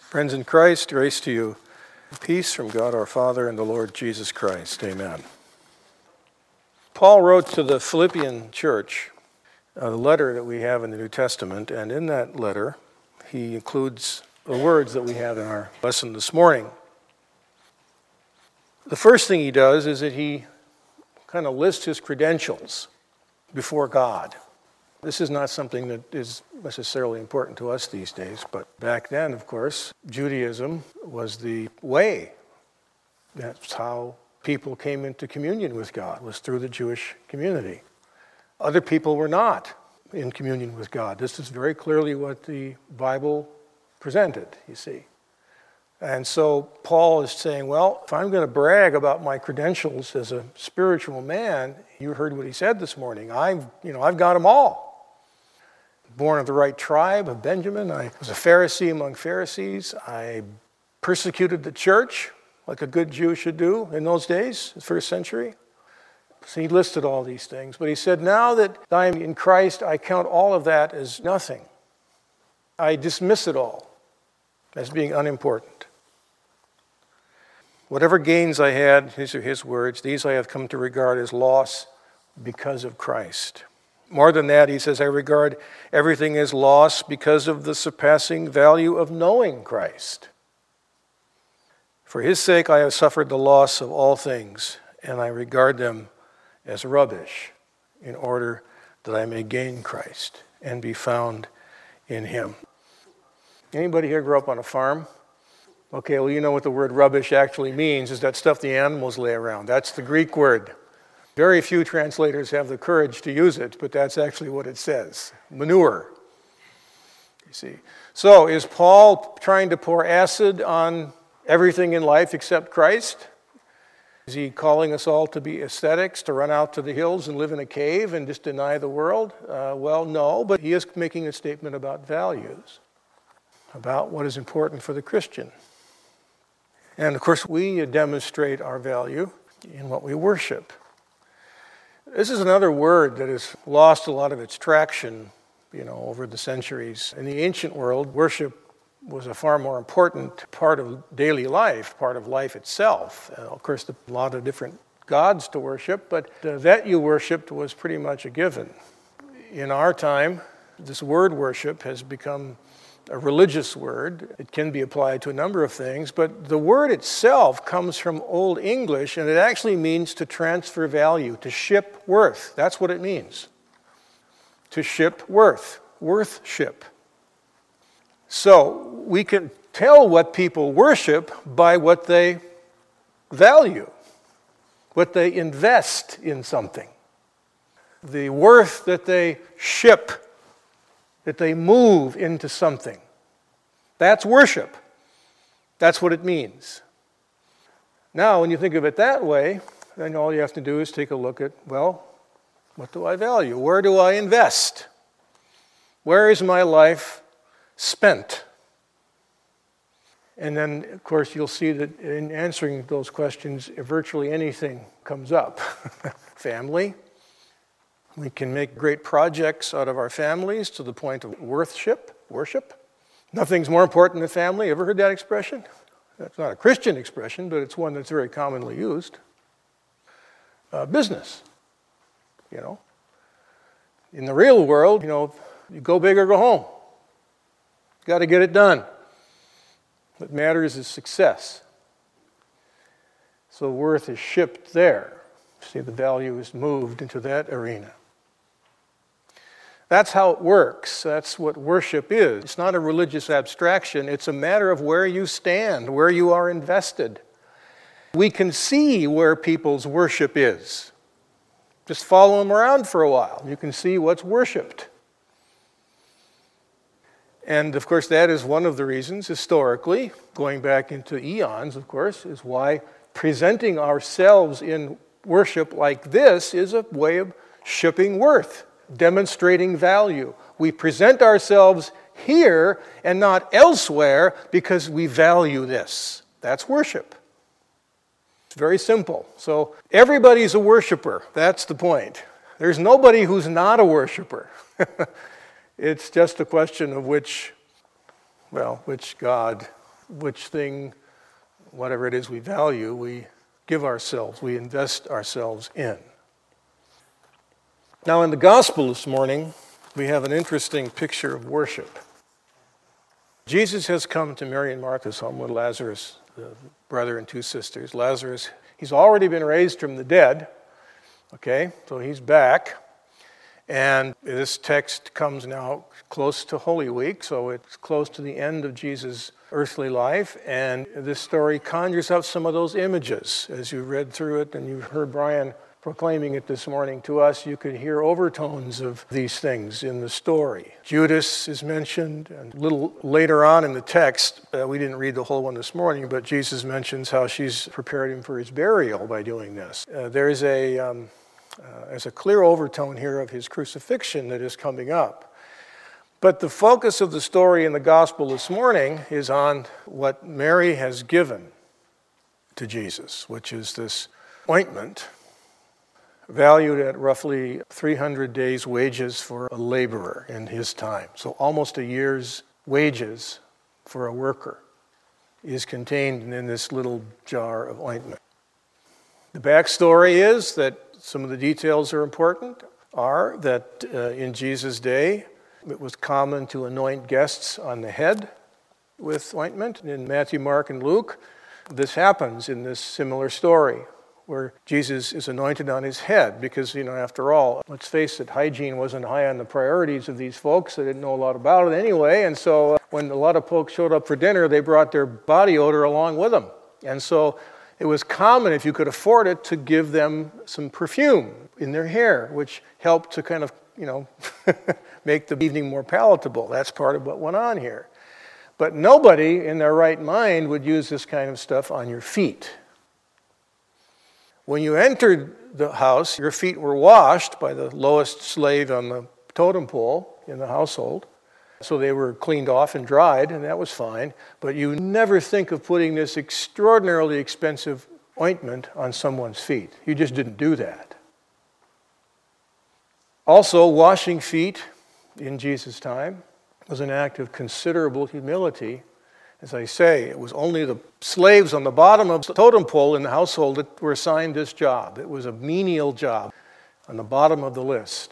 Friends in Christ, grace to you. Peace from God our Father and the Lord Jesus Christ. Amen. Paul wrote to the Philippian church the letter that we have in the New Testament, and in that letter he includes the words that we have in our lesson this morning. The first thing he does is that he kind of lists his credentials before God. This is not something that is necessarily important to us these days, but back then, of course, Judaism was the way. That's how people came into communion with God, was through the Jewish community. Other people were not in communion with God. This is very clearly what the Bible presented, you see. And so Paul is saying, well, if I'm going to brag about my credentials as a spiritual man, you heard what he said this morning. I've got them all. Born of the right tribe of Benjamin. I was a Pharisee among Pharisees. I persecuted the church like a good Jew should do in those days, the first century. So he listed all these things. But he said, now that I am in Christ, I count all of that as nothing. I dismiss it all as being unimportant. Whatever gains I had, these are his words, these I have come to regard as loss because of Christ. More than that, he says, I regard everything as loss because of the surpassing value of knowing Christ. For his sake I have suffered the loss of all things, and I regard them as rubbish, in order that I may gain Christ and be found in him. Anybody here grew up on a farm? Okay, well, you know what the word rubbish actually means, is that stuff the animals lay around. That's the Greek word. Very few translators have the courage to use it, but that's actually what it says. Manure. You see. So is Paul trying to pour acid on everything in life except Christ? Is he calling us all to be ascetics, to run out to the hills and live in a cave and just deny the world? Well, no, but he is making a statement about values, about what is important for the Christian. And of course, we demonstrate our value in what we worship. This is another word that has lost a lot of its traction, over the centuries. In the ancient world, worship was a far more important part of daily life, part of life itself. Of course, a lot of different gods to worship, but that you worshipped was pretty much a given. In our time, this word worship has become a religious word. It can be applied to a number of things, but the word itself comes from Old English, and it actually means to transfer value, to ship worth. That's what it means. To ship worth. Worth-ship. So we can tell what people worship by what they value, what they invest in something. The worth that they ship, that they move into something. That's worship. That's what it means. Now, when you think of it that way, then all you have to do is take a look at, well, what do I value? Where do I invest? Where is my life spent? And then, of course, you'll see that in answering those questions, virtually anything comes up. Family. We can make great projects out of our families to the point of worship. Nothing's more important than family. Ever heard that expression? That's not a Christian expression, but it's one that's very commonly used. Business. In the real world, you go big or go home. You got to get it done. What matters is success. So worth is shipped there. See, the value is moved into that arena. That's how it works. That's what worship is. It's not a religious abstraction. It's a matter of where you stand, where you are invested. We can see where people's worship is. Just follow them around for a while. You can see what's worshipped. And, of course, that is one of the reasons, historically, going back into eons, of course, is why presenting ourselves in worship like this is a way of shipping worth. Demonstrating value. We present ourselves here and not elsewhere because we value this. That's worship. It's very simple. So everybody's a worshiper. That's the point. There's nobody who's not a worshiper. It's just a question of which God which thing, whatever it is we value, we give ourselves, we invest ourselves in. Now in the gospel this morning, we have an interesting picture of worship. Jesus has come to Mary and Martha's home with Lazarus, the brother and two sisters. Lazarus, he's already been raised from the dead, okay, so he's back. And this text comes now close to Holy Week, so it's close to the end of Jesus' earthly life. And this story conjures up some of those images. As you read through it and you heard Brian proclaiming it this morning to us, you could hear overtones of these things in the story. Judas is mentioned, and a little later on in the text, we didn't read the whole one this morning, but Jesus mentions how she's prepared him for his burial by doing this. There's a clear overtone here of his crucifixion that is coming up. But the focus of the story in the gospel this morning is on what Mary has given to Jesus, which is this ointment valued at roughly 300 days' wages for a laborer in his time. So almost a year's wages for a worker is contained in this little jar of ointment. The backstory is that some of the details are important, are that in Jesus' day, it was common to anoint guests on the head with ointment. In Matthew, Mark, and Luke, this happens in this similar story, where Jesus is anointed on his head, because, after all, let's face it, hygiene wasn't high on the priorities of these folks. They didn't know a lot about it anyway, and so when a lot of folks showed up for dinner, they brought their body odor along with them. And so it was common, if you could afford it, to give them some perfume in their hair, which helped to kind of, make the evening more palatable. That's part of what went on here. But nobody in their right mind would use this kind of stuff on your feet. When you entered the house, your feet were washed by the lowest slave on the totem pole in the household. So they were cleaned off and dried, and that was fine. But you never think of putting this extraordinarily expensive ointment on someone's feet. You just didn't do that. Also, washing feet in Jesus' time was an act of considerable humility. As I say, it was only the slaves on the bottom of the totem pole in the household that were assigned this job. It was a menial job on the bottom of the list.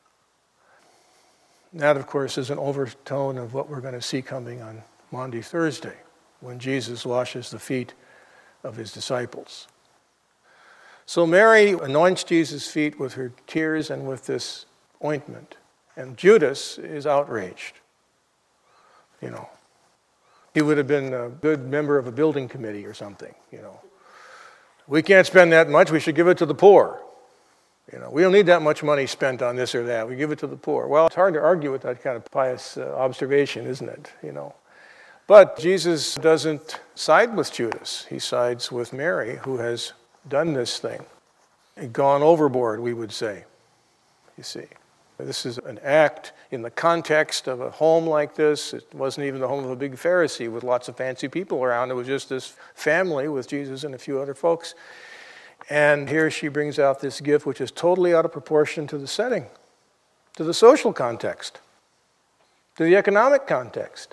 That, of course, is an overtone of what we're going to see coming on Maundy Thursday, when Jesus washes the feet of his disciples. So Mary anoints Jesus' feet with her tears and with this ointment. And Judas is outraged. He would have been a good member of a building committee or something, We can't spend that much, we should give it to the poor. We don't need that much money spent on this or that, we give it to the poor. Well, it's hard to argue with that kind of pious observation, isn't it? But Jesus doesn't side with Judas. He sides with Mary, who has done this thing. Gone overboard, we would say, you see. This is an act in the context of a home like this. It wasn't even the home of a big Pharisee with lots of fancy people around. It was just this family with Jesus and a few other folks. And here she brings out this gift which is totally out of proportion to the setting, to the social context, to the economic context.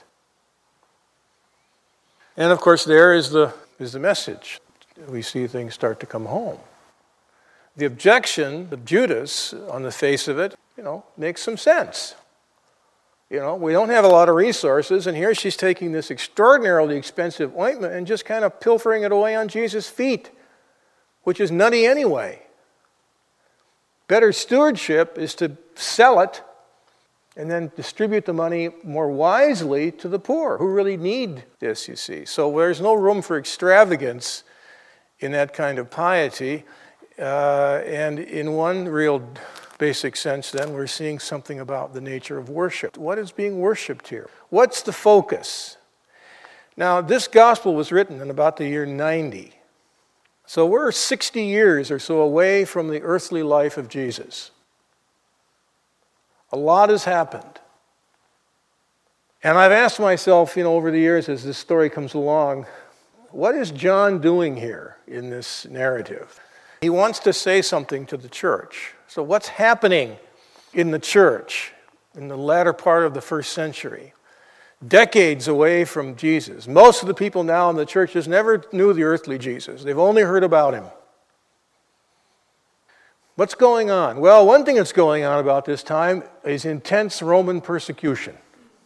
And of course there is the message. We see things start to come home. The objection of Judas, on the face of it, makes some sense. We don't have a lot of resources, and here she's taking this extraordinarily expensive ointment and just kind of pilfering it away on Jesus' feet, which is nutty anyway. Better stewardship is to sell it and then distribute the money more wisely to the poor who really need this, you see. So there's no room for extravagance in that kind of piety. And in one real basic sense, then, we're seeing something about the nature of worship. What is being worshipped here? What's the focus? Now, this gospel was written in about the year 90. So we're 60 years or so away from the earthly life of Jesus. A lot has happened. And I've asked myself, over the years as this story comes along, what is John doing here in this narrative? He wants to say something to the church. So what's happening in the church in the latter part of the first century? decades away from Jesus. Most of the people now in the churches never knew the earthly Jesus. They've only heard about him. What's going on? Well, one thing that's going on about this time is intense Roman persecution.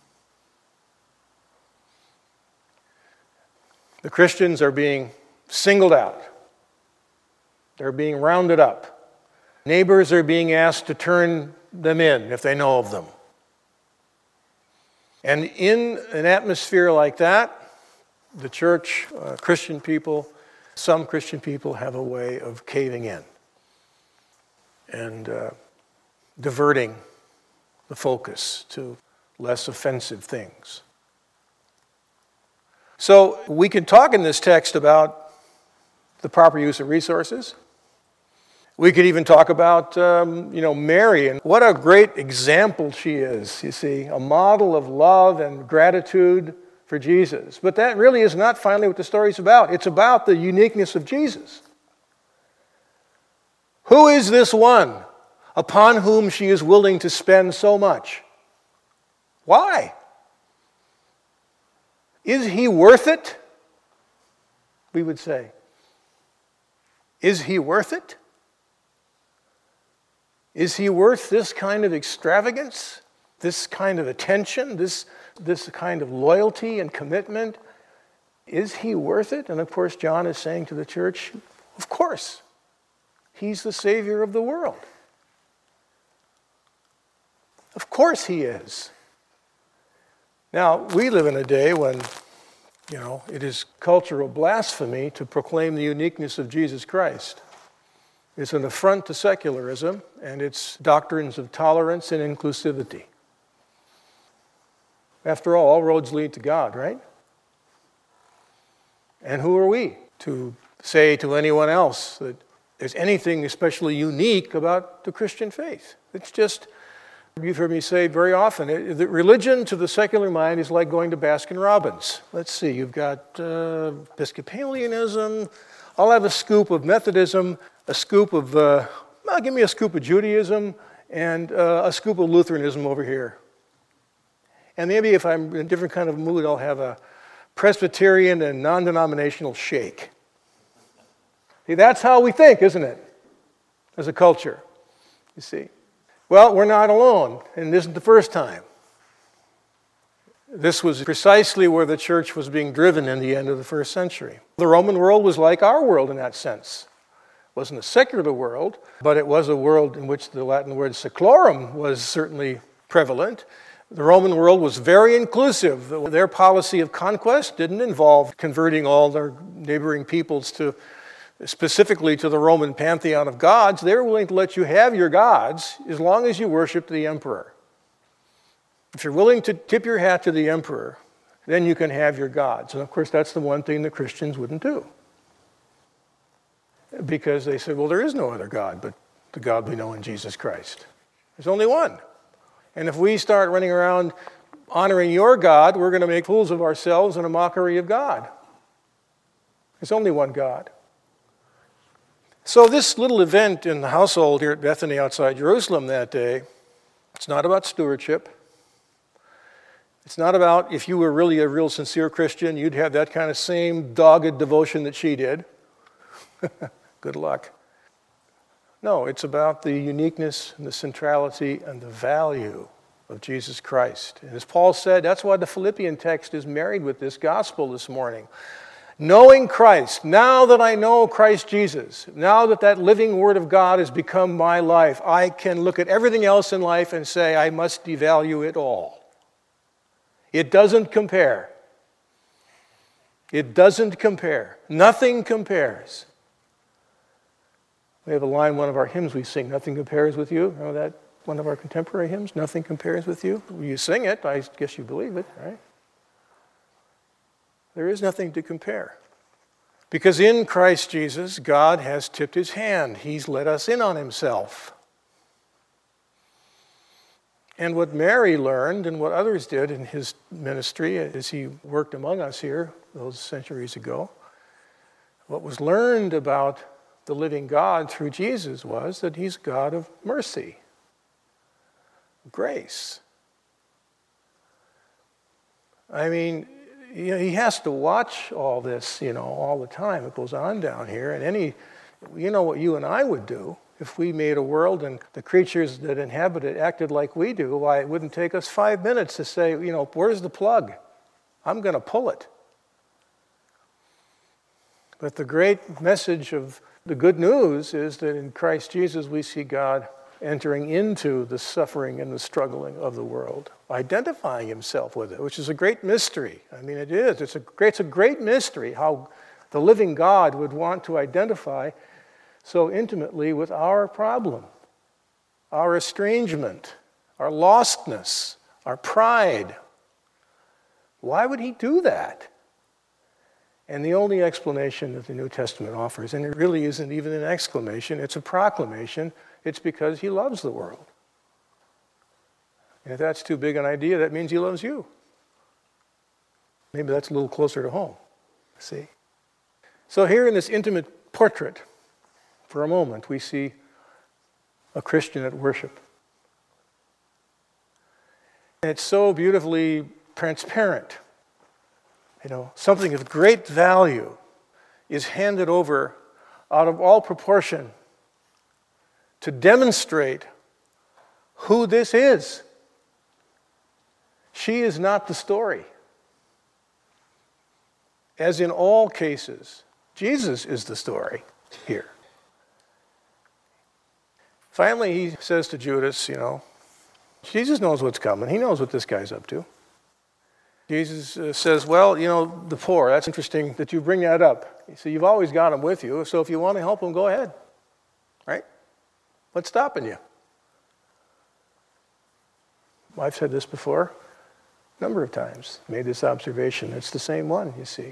The Christians are being singled out. They're being rounded up. Neighbors are being asked to turn them in if they know of them. And in an atmosphere like that, the church, Christian people, some Christian people have a way of caving in and diverting the focus to less offensive things. So we can talk in this text about the proper use of resources. We could even talk about, Mary, and what a great example she is, you see, a model of love and gratitude for Jesus. But that really is not finally what the story's about. It's about the uniqueness of Jesus. Who is this one upon whom she is willing to spend so much? Why? Is he worth it? We would say. Is he worth it? Is he worth this kind of extravagance, this kind of attention, this kind of loyalty and commitment? Is he worth it? And of course, John is saying to the church, of course. He's the Savior of the world. Of course he is. Now, we live in a day when, it is cultural blasphemy to proclaim the uniqueness of Jesus Christ. It's an affront to secularism and its doctrines of tolerance and inclusivity. After all roads lead to God, right? And who are we to say to anyone else that there's anything especially unique about the Christian faith? It's just, you've heard me say very often, the religion to the secular mind is like going to Baskin-Robbins. Let's see, you've got Episcopalianism. I'll have a scoop of Methodism, a scoop of, give me a scoop of Judaism, and a scoop of Lutheranism over here. And maybe if I'm in a different kind of mood, I'll have a Presbyterian and non-denominational shake. See, that's how we think, isn't it? As a culture, you see. Well, we're not alone, and it isn't the first time. This was precisely where the church was being driven in the end of the first century. The Roman world was like our world in that sense. It wasn't a secular world, but it was a world in which the Latin word seclorum was certainly prevalent. The Roman world was very inclusive. Their policy of conquest didn't involve converting all their neighboring peoples specifically to the Roman pantheon of gods. They were willing to let you have your gods as long as you worshiped the emperor. If you're willing to tip your hat to the emperor, then you can have your gods. And of course, that's the one thing the Christians wouldn't do. Because they said, well, there is no other God but the God we know in Jesus Christ. There's only one. And if we start running around honoring your God, we're going to make fools of ourselves and a mockery of God. There's only one God. So this little event in the household here at Bethany outside Jerusalem that day, it's not about stewardship. It's not about if you were really a real sincere Christian, you'd have that kind of same dogged devotion that she did. Good luck. No, it's about the uniqueness and the centrality and the value of Jesus Christ. And as Paul said, that's why the Philippian text is married with this gospel this morning. Knowing Christ, now that I know Christ Jesus, now that that living Word of God has become my life, I can look at everything else in life and say, I must devalue it all. It doesn't compare. It doesn't compare. Nothing compares. We have a line in one of our hymns we sing, nothing compares with you. You know that? One of our contemporary hymns, nothing compares with you. You sing it, I guess you believe it, right? There is nothing to compare. Because in Christ Jesus, God has tipped his hand. He's let us in on himself. And what Mary learned and what others did in his ministry as he worked among us here those centuries ago, what was learned about the living God through Jesus was that he's God of mercy, grace. I mean, he has to watch all this, all the time. It goes on down here. And what you and I would do if we made a world and the creatures that inhabit it acted like we do, why, it wouldn't take us 5 minutes to say, where's the plug? I'm going to pull it. But the great message of the good news is that in Christ Jesus we see God entering into the suffering and the struggling of the world, identifying himself with it, which is a great mystery. I mean, it is. It's a great mystery how the living God would want to identify so intimately with our problem, our estrangement, our lostness, our pride. Why would he do that? And the only explanation that the New Testament offers, and it really isn't even an exclamation, it's a proclamation, it's because he loves the world. And if that's too big an idea, that means he loves you. Maybe that's a little closer to home, see? So here in this intimate portrait, for a moment, we see a Christian at worship. And it's so beautifully transparent. Something of great value is handed over out of all proportion to demonstrate who this is. She is not the story. As in all cases, Jesus is the story here. Finally, he says to Judas, Jesus knows what's coming. He knows what this guy's up to. Jesus says, well, the poor, that's interesting that you bring that up. So you've always got them with you, so if you want to help them, go ahead. Right? What's stopping you? I've said this before a number of times, made this observation. It's the same one, you see.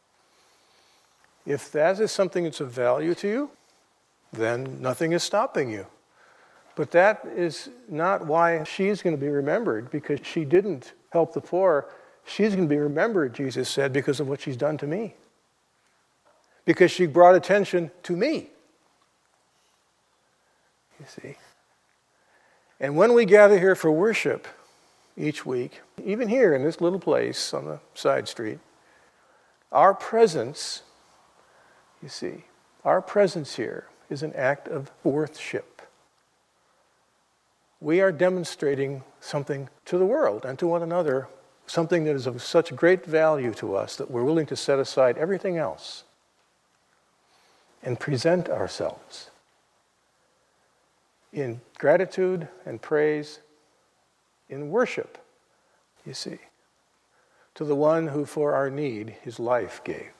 If that is something that's of value to you, then nothing is stopping you. But that is not why she's going to be remembered, because she didn't help the poor. She's going to be remembered, Jesus said, because of what she's done to me. Because she brought attention to me. You see. And when we gather here for worship each week, even here in this little place on the side street, our presence, you see, our presence here is an act of worship. We are demonstrating something to the world and to one another, something that is of such great value to us that we're willing to set aside everything else and present ourselves in gratitude and praise, in worship, you see, to the one who for our need his life gave.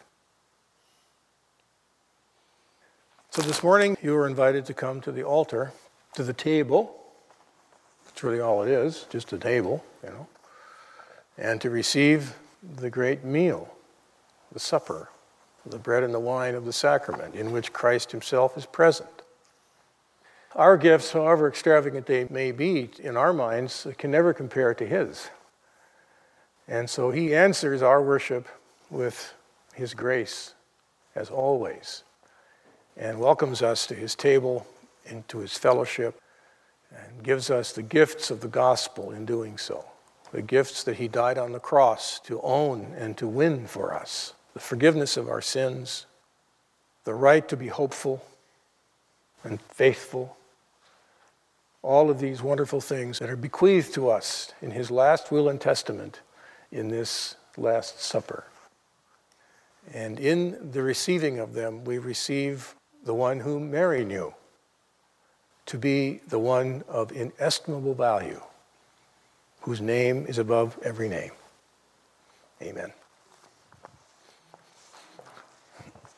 So this morning you were invited to come to the altar, to the table. That's really all it is, just a table, and to receive the great meal, the supper, the bread and the wine of the sacrament in which Christ himself is present. Our gifts, however extravagant they may be in our minds, can never compare to his. And so he answers our worship with his grace, as always, and welcomes us to his table, into his fellowship, and gives us the gifts of the gospel in doing so. The gifts that he died on the cross to own and to win for us. The forgiveness of our sins, the right to be hopeful and faithful. All of these wonderful things that are bequeathed to us in his last will and testament in this Last Supper. And in the receiving of them, we receive the one whom Mary knew to be the one of inestimable value, whose name is above every name. Amen.